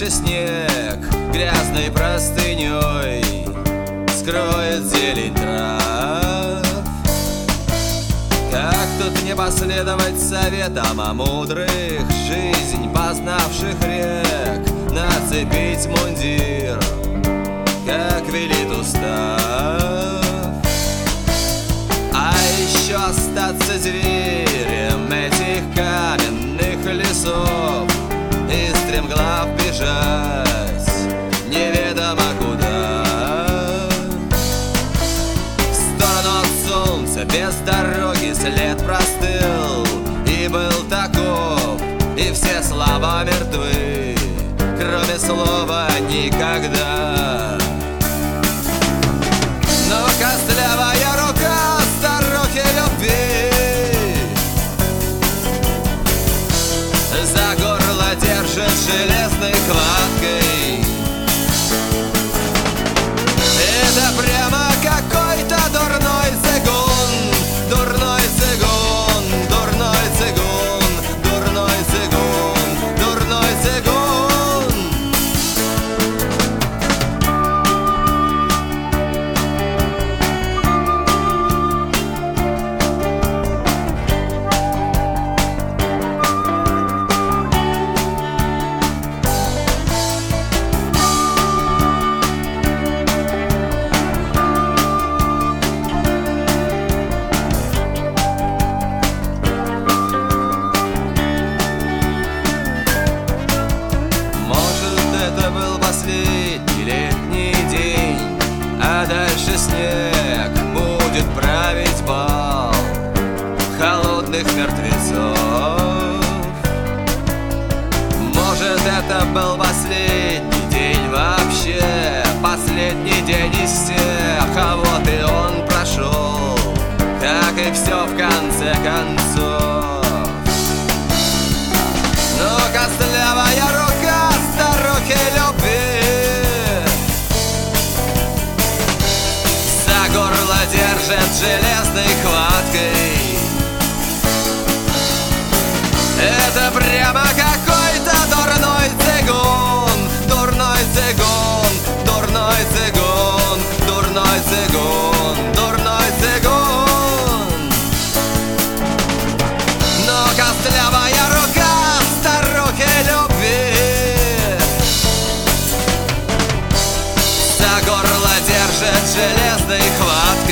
дальше снег грязной простыней скроет зелень трав. Как тут не последовать советам о мудрых, жизнь познавших рек, нацепить мундир, как велит устав, а еще остаться зверем этих каменных лесов и стремглав бежать неведомо куда, в сторону от солнца. Без дороги след простыл и был таков, и все слова мертвы, кроме слова «никогда». Но костлявая рука старухи любви за горло держит железной хваткой. Это прямо какой-то дурной цигун, дурной цигун, дурной цигун, дурной цигун, дурной цигун. Последний летний день, а дальше снег будет править бал холодных мертвецов. Может, это был последний день вообще, последний день из всех, а вот и он прошел, как и все в конце концов. Но костлявая рука старухи любви за горло держит железной хваткой. Это прямо какой-то дурной цигун, дурной цигун, дурной цигун, дурной цигун, дурной цигун. Но костлявая рука старухи любви за горло держит железной хваткой.